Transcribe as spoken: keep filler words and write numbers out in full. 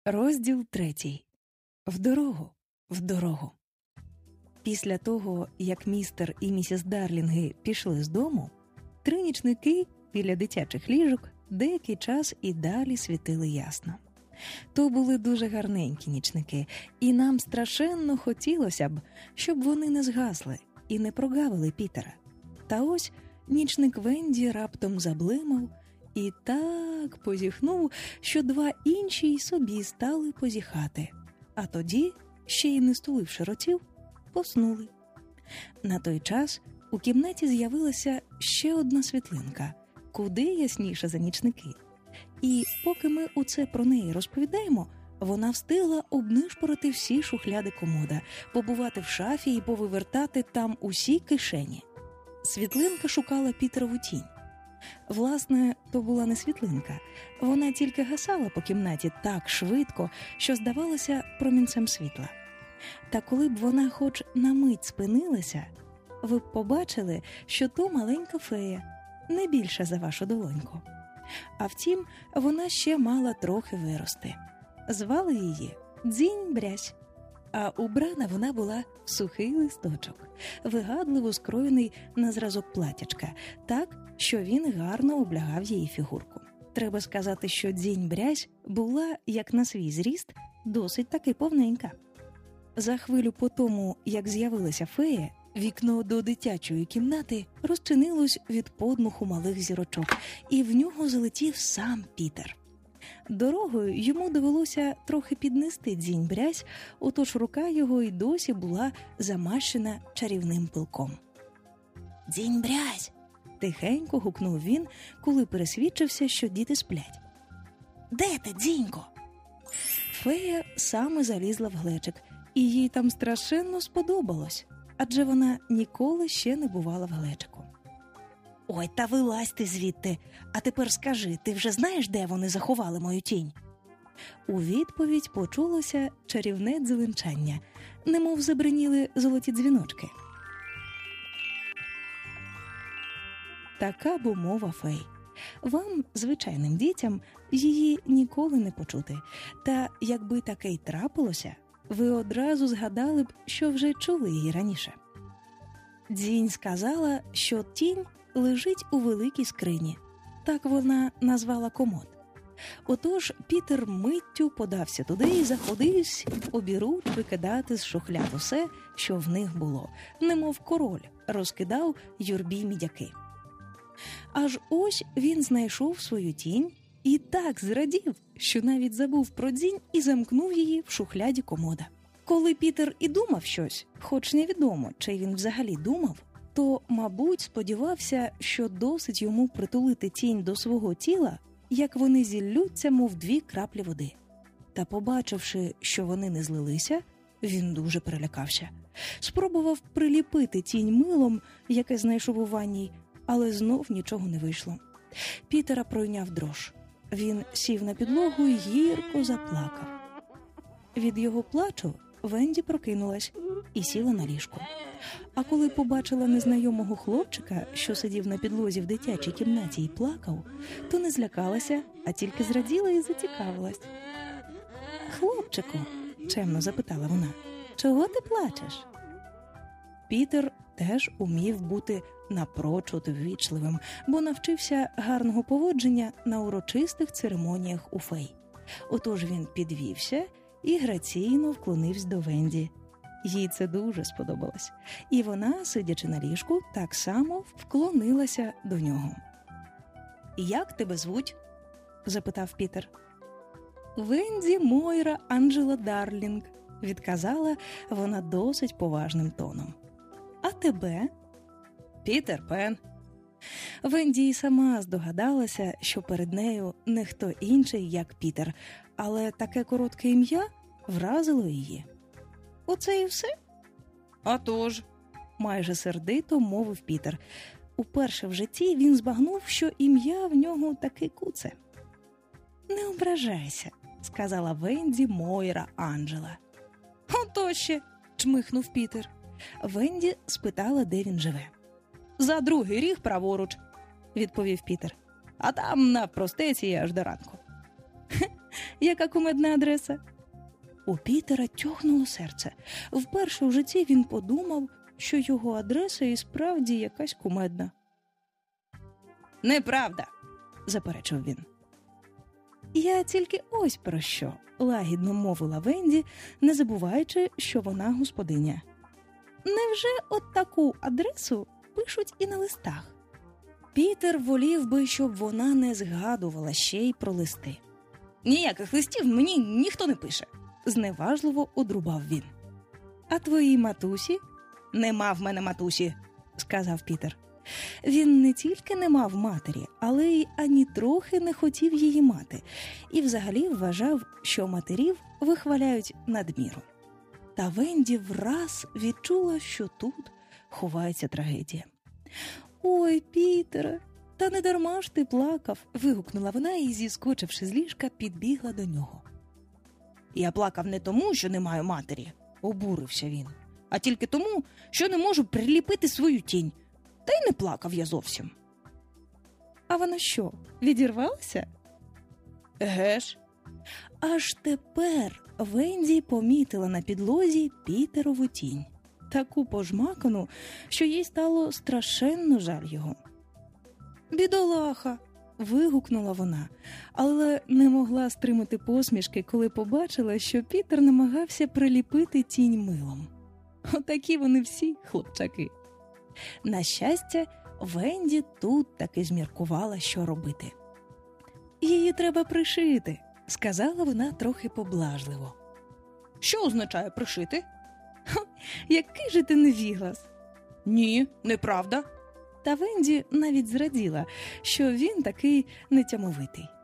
Розділ третій. В дорогу, в дорогу. Після того, як містер і місіс Дарлінги пішли з дому, три нічники біля дитячих ліжок деякий час і далі світили ясно. То були дуже гарненькі нічники, і нам страшенно хотілося б, щоб вони не згасли і не прогавили Пітера. Та ось нічник Венді раптом заблимав і так позіхнув, що два інші й собі стали позіхати, а тоді, ще й не стуливши ротів, поснули. На той час у кімнаті з'явилася ще одна світлинка, куди ясніша за нічники. І поки ми оце про неї розповідаємо, вона встигла обнишпорити всі шухляди комода, побувати в шафі і повивертати там усі кишені. Світлинка шукала Пітерову тінь. Власне, то була не світлинка, вона тільки гасала по кімнаті так швидко, що здавалося промінцем світла. Та коли б вона хоч на мить спинилася, ви б побачили, що то маленька фея, не більша за вашу долоньку. А втім, вона ще мала трохи вирости. Звали її Дзінь-брязь, а убрана вона була в сухий листочок, вигадливо скроєний на зразок платячка, так, що він гарно облягав її фігурку. Треба сказати, що Дзінь-брязь була, як на свій зріст, досить таки повненька. За хвилю по тому, як з'явилася фея, вікно до дитячої кімнати розчинилось від подмуху малих зірочок, і в нього залетів сам Пітер. Дорогою йому довелося трохи піднести Дзінь-брязь, отож рука його й досі була замащена чарівним пилком. «Дзінь-брязь!» – тихенько гукнув він, коли пересвідчився, що діти сплять. «Де ти, Дзінько?» Фея саме залізла в глечик, і їй там страшенно сподобалось, адже вона ніколи ще не бувала в глечику. «Ой, та вилазь ти звідти! А тепер скажи, ти вже знаєш, де вони заховали мою тінь?» У відповідь почулося чарівне дзеленчання, немов забриніли золоті дзвіночки. Така бо мова фей. Вам, звичайним дітям, її ніколи не почути. Та якби таке й трапилося, ви одразу згадали б, що вже чули її раніше. Дзінь сказала, що тінь лежить у великій скрині. Так вона назвала комод. Отож Пітер миттю подався туди і заходився обіруч викидати з шухляд усе, що в них було, немов король розкидав юрбі мідяки. Аж ось він знайшов свою тінь і так зрадів, що навіть забув про дзінь і замкнув її в шухляді комода. Коли Пітер і думав щось, хоч невідомо, чи він взагалі думав, то, мабуть, сподівався, що досить йому притулити тінь до свого тіла, як вони зіллються, мов дві краплі води. Та, побачивши, що вони не злилися, він дуже перелякався. Спробував приліпити тінь милом, яке знайшов у ванній, але знов нічого не вийшло. Пітера пройняв дрож. Він сів на підлогу і гірко заплакав. Від його плачу Венді прокинулась і сіла на ліжку. А коли побачила незнайомого хлопчика, що сидів на підлозі в дитячій кімнаті і плакав, то не злякалася, а тільки зраділа і зацікавилась. «Хлопчику», – чемно запитала вона, – «чого ти плачеш?» Пітер теж умів бути напрочуд ввічливим, бо навчився гарного поводження на урочистих церемоніях у фей. Отож він підвівся і граційно вклонився до Венді. Їй це дуже сподобалось. І вона, сидячи на ліжку, так само вклонилася до нього. «Як тебе звуть?» – запитав Пітер. «Венді Мойра Анджела Дарлінг», – відказала вона досить поважним тоном. «А тебе?» «Пітер Пен». Венді й сама здогадалася, що перед нею не хто інший, як Пітер, але таке коротке ім'я вразило її. «Оце і все?» «А тож», – майже сердито мовив Пітер. Уперше в житті він збагнув, що ім'я в нього таки куце. «Не ображайся», – сказала Венді Мойра Анджела. «Ото ще», – чмихнув Пітер. Венді спитала, де він живе. «За другий ріг праворуч», – відповів Пітер. «А там на простеці аж до ранку». яка кумедна адреса. У Пітера тьохнуло серце. Вперше в житті він подумав, що його адреса і справді якась кумедна. «Неправда!» – заперечив він. «Я тільки ось про що», – лагідно мовила Венді, не забуваючи, що вона господиня. «Невже от таку адресу пишуть і на листах?» Пітер волів би, щоб вона не згадувала ще й про листи. «Ніяких листів мені ніхто не пише», – зневажливо одрубав він. «А твоїй матусі?» «Нема в мене матусі», – сказав Пітер. Він не тільки не мав матері, але й ані трохи не хотів її мати, і взагалі вважав, що матерів вихваляють надміру. Та Венді враз відчула, що тут ховається трагедія. «Ой, Пітере, та не дарма ж ти плакав», – вигукнула вона і, зіскочивши з ліжка, підбігла до нього. «Я плакав не тому, що не маю матері», – обурився він, «а тільки тому, що не можу приліпити свою тінь. Та й не плакав я зовсім». «А вона що, відірвалася?» «Еге ж». Аж тепер Венді помітила на підлозі Пітерову тінь. Таку пожмакану, що їй стало страшенно жаль його. «Бідолаха!» – вигукнула вона, але не могла стримати посмішки, коли побачила, що Пітер намагався приліпити тінь милом. Отакі вони всі, хлопчаки. На щастя, Венді тут таки зміркувала, що робити. «Її треба пришити», – сказала вона трохи поблажливо. «Що означає пришити?» «Ха, який же ти невіглас!» «Ні, неправда». Та Венді навіть зраділа, що він такий нетямовитий.